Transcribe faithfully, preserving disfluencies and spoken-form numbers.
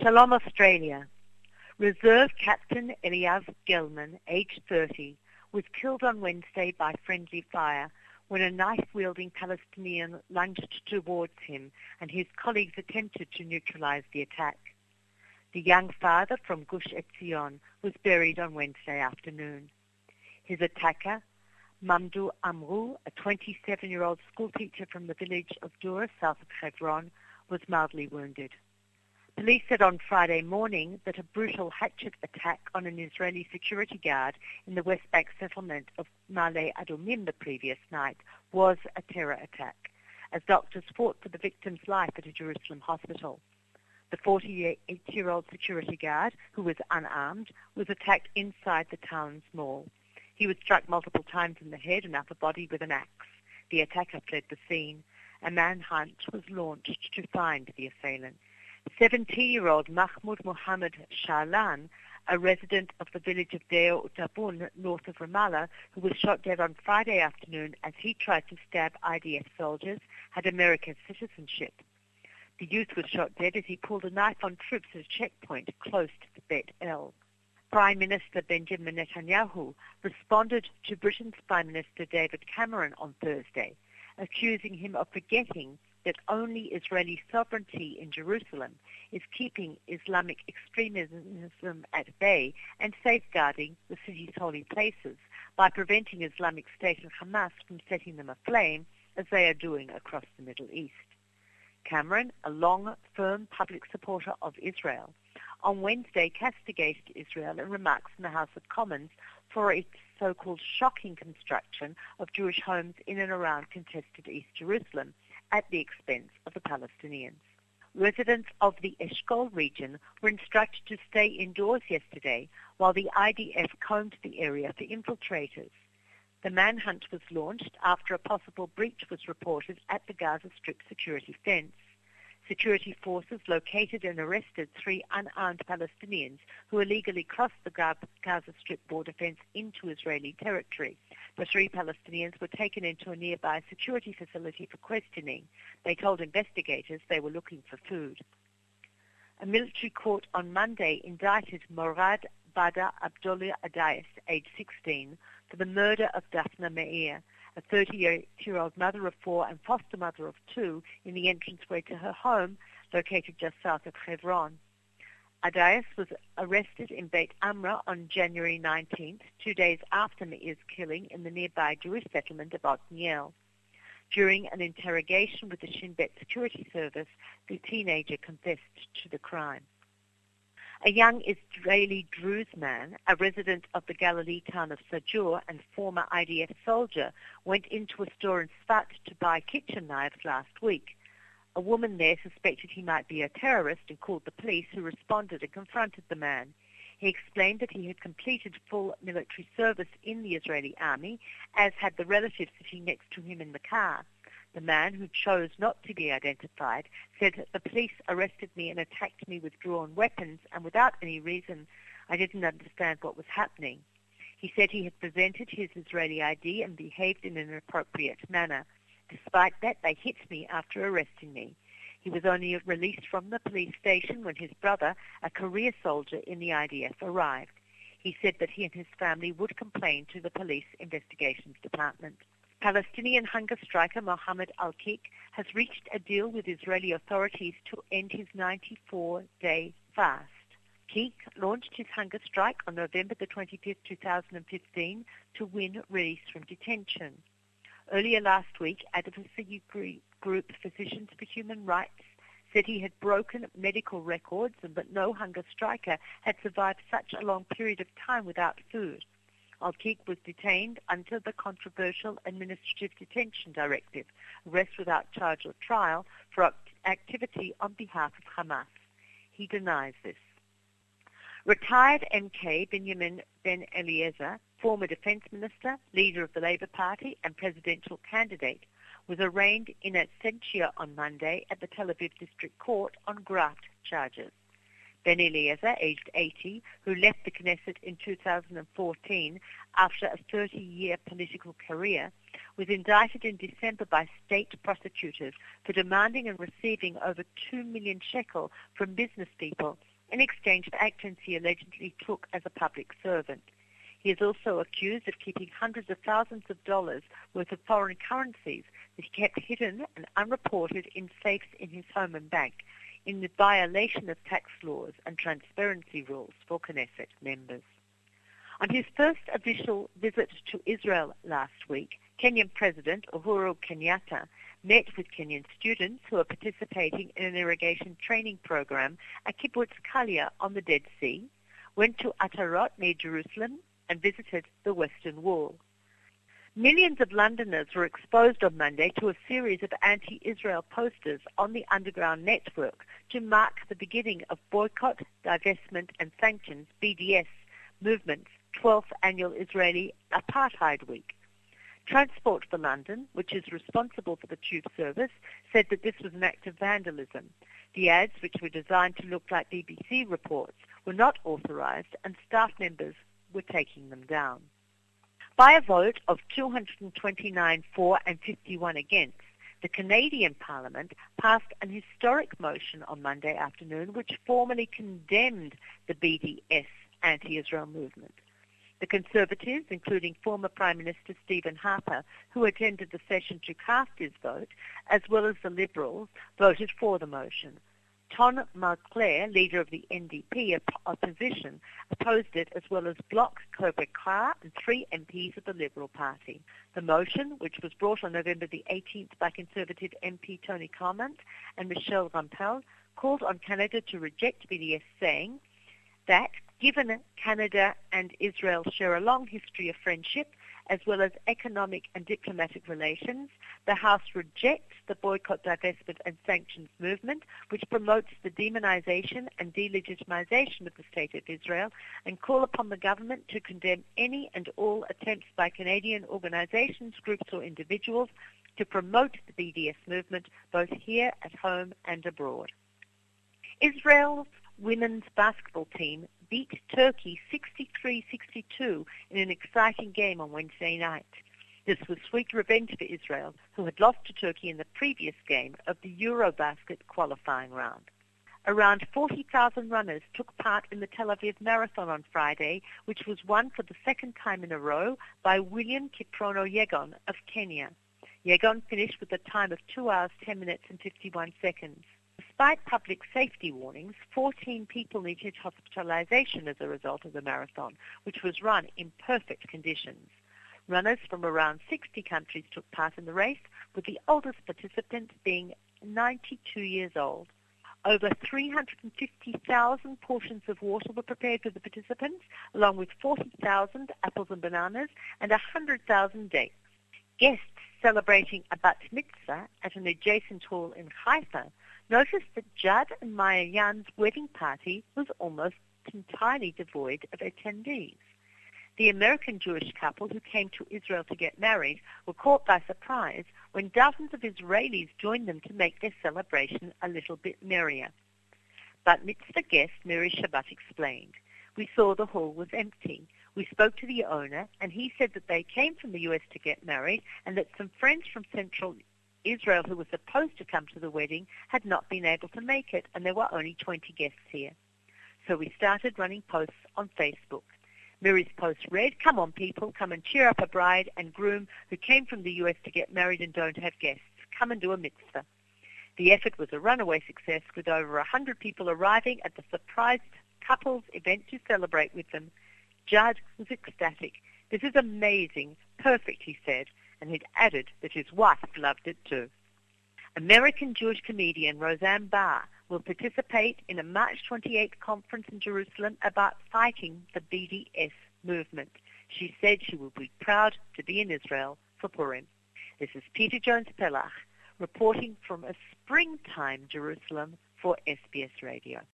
Shalom Australia. Reserve Captain Eliav Gelman, aged thirty, was killed on Wednesday by friendly fire when a knife-wielding Palestinian lunged towards him and his colleagues attempted to neutralize the attack. The young father from Gush Etzion was buried on Wednesday afternoon. His attacker, Mamdou Amrou, a twenty-seven-year-old schoolteacher from the village of Dura, south of Hebron, was mildly wounded. Police said on Friday morning that a brutal hatchet attack on an Israeli security guard in the West Bank settlement of Ma'ale Adumim the previous night was a terror attack, as doctors fought for the victim's life at a Jerusalem hospital. The forty-eight-year-old security guard, who was unarmed, was attacked inside the town's mall. He was struck multiple times in the head and upper body with an axe. The attacker fled the scene. A manhunt was launched to find the assailant. seventeen-year-old Mahmoud Mohammed Shahlan, a resident of the village of Deo Utabun, north of Ramallah, who was shot dead on Friday afternoon as he tried to stab I D F soldiers, had American citizenship. The youth was shot dead as he pulled a knife on troops at a checkpoint close to the Bet El. Prime Minister Benjamin Netanyahu responded to Britain's Prime Minister David Cameron on Thursday, accusing him of forgetting that only Israeli sovereignty in Jerusalem is keeping Islamic extremism at bay and safeguarding the city's holy places by preventing Islamic State and Hamas from setting them aflame, as they are doing across the Middle East. Cameron, a long, firm public supporter of Israel, on Wednesday castigated Israel in remarks in the House of Commons for its so-called shocking construction of Jewish homes in and around contested East Jerusalem at the expense of the Palestinians. Residents of the Eshkol region were instructed to stay indoors yesterday while the I D F combed the area for infiltrators. The manhunt was launched after a possible breach was reported at the Gaza Strip security fence. Security forces located and arrested three unarmed Palestinians who illegally crossed the Gaza Strip border fence into Israeli territory. The three Palestinians were taken into a nearby security facility for questioning. They told investigators they were looking for food. A military court on Monday indicted Morad Bada Abdullah Adayas, age sixteen, for the murder of Daphna Meir, a thirty-eight-year-old mother of four and foster mother of two, in the entranceway to her home, located just south of Hebron. Adayas was arrested in Beit Amra on January nineteenth, two days after Meir's killing in the nearby Jewish settlement of Otniel. During an interrogation with the Shin Bet security service, the teenager confessed to the crime. A young Israeli Druze man, a resident of the Galilee town of Sajur and former I D F soldier, went into a store in Sfat to buy kitchen knives last week. A woman there suspected he might be a terrorist and called the police, who responded and confronted the man. He explained that he had completed full military service in the Israeli army, as had the relative sitting next to him in the car. The man, who chose not to be identified, said that the police arrested me and attacked me with drawn weapons, and without any reason. I didn't understand what was happening. He said he had presented his Israeli I D and behaved in an appropriate manner. Despite that, they hit me after arresting me. He was only released from the police station when his brother, a career soldier in the I D F, arrived. He said that he and his family would complain to the police investigations department. Palestinian hunger striker Mohammed Al-Kik has reached a deal with Israeli authorities to end his ninety-four-day fast. Kik launched his hunger strike on November the twenty-fifth, two thousand fifteen, to win release from detention. Earlier last week, advocacy group Physicians for Human Rights said he had broken medical records and that no hunger striker had survived such a long period of time without food. Al-Kik was detained under the controversial Administrative Detention Directive, arrest without charge or trial, for activity on behalf of Hamas. He denies this. Retired M K Benjamin Ben-Eliezer, former defense minister, leader of the Labour Party and presidential candidate, was arraigned in absentia on Monday at the Tel Aviv District Court on graft charges. Ben-Eliezer, aged eighty, who left the Knesset in two thousand fourteen after a thirty-year political career, was indicted in December by state prosecutors for demanding and receiving over two million shekel from business people in exchange for actions he allegedly took as a public servant. He is also accused of keeping hundreds of thousands of dollars worth of foreign currencies that he kept hidden and unreported in safes in his home and bank, in the violation of tax laws and transparency rules for Knesset members. On his first official visit to Israel last week, Kenyan President Uhuru Kenyatta met with Kenyan students who are participating in an irrigation training program at Kibbutz Kalia on the Dead Sea, went to Atarot near Jerusalem, and visited the Western Wall. Millions of Londoners were exposed on Monday to a series of anti-Israel posters on the underground network to mark the beginning of Boycott, Divestment and Sanctions, B D S, movement's twelfth annual Israeli Apartheid Week. Transport for London, which is responsible for the tube service, said that this was an act of vandalism. The ads, which were designed to look like B B C reports, were not authorised, and staff members were taking them down. By a vote of two hundred twenty-nine for and fifty-one against, the Canadian Parliament passed an historic motion on Monday afternoon which formally condemned the B D S anti-Israel movement. The Conservatives, including former Prime Minister Stephen Harper, who attended the session to cast his vote, as well as the Liberals, voted for the motion. Ton Mulcair, leader of the N D P opposition, opposed it, as well as Bloc Québécois and three M Ps of the Liberal Party. The motion, which was brought on November the eighteenth by Conservative M P Tony Carmont and Michelle Rampel, called on Canada to reject B D S, saying that, given Canada and Israel share a long history of friendship, as well as economic and diplomatic relations, the House rejects the boycott, divestment and sanctions movement, which promotes the demonization and delegitimization of the State of Israel, and call upon the government to condemn any and all attempts by Canadian organizations, groups or individuals to promote the B D S movement both here at home and abroad. Israel's women's basketball team beat Turkey sixty-three sixty-two in an exciting game on Wednesday night. This was sweet revenge for Israel, who had lost to Turkey in the previous game of the Eurobasket qualifying round. Around forty thousand runners took part in the Tel Aviv Marathon on Friday, which was won for the second time in a row by William Kiprono Yegon of Kenya. Yegon finished with a time of two hours, ten minutes and fifty-one seconds. Despite public safety warnings, fourteen people needed hospitalization as a result of the marathon, which was run in perfect conditions. Runners from around sixty countries took part in the race, with the oldest participant being ninety-two years old. Over three hundred fifty thousand portions of water were prepared for the participants, along with forty thousand apples and bananas and one hundred thousand dates. Guests celebrating a bat mitzvah at an adjacent hall in Haifa noticed that Judd and Maya Yan's wedding party was almost entirely devoid of attendees. The American Jewish couple who came to Israel to get married were caught by surprise when dozens of Israelis joined them to make their celebration a little bit merrier. Bat mitzvah guest Miri Shabbat explained, "We saw the hall was empty. We spoke to the owner, and he said that they came from the U S to get married and that some friends from Central Israel who were supposed to come to the wedding had not been able to make it, and there were only twenty guests here. So we started running posts on Facebook. Miri's post read, 'Come on people, come and cheer up a bride and groom who came from the U S to get married and don't have guests. Come and do a mitzvah.' The effort was a runaway success, with over one hundred people arriving at the surprise couple's event to celebrate with them. Judd was ecstatic. 'This is amazing, perfect,' he said, and he'd added that his wife loved it too." American Jewish comedian Roseanne Barr will participate in a March twenty-eighth conference in Jerusalem about fighting the B D S movement. She said she will be proud to be in Israel for Purim. This is Peter Jones-Pellach reporting from a springtime Jerusalem for S B S Radio.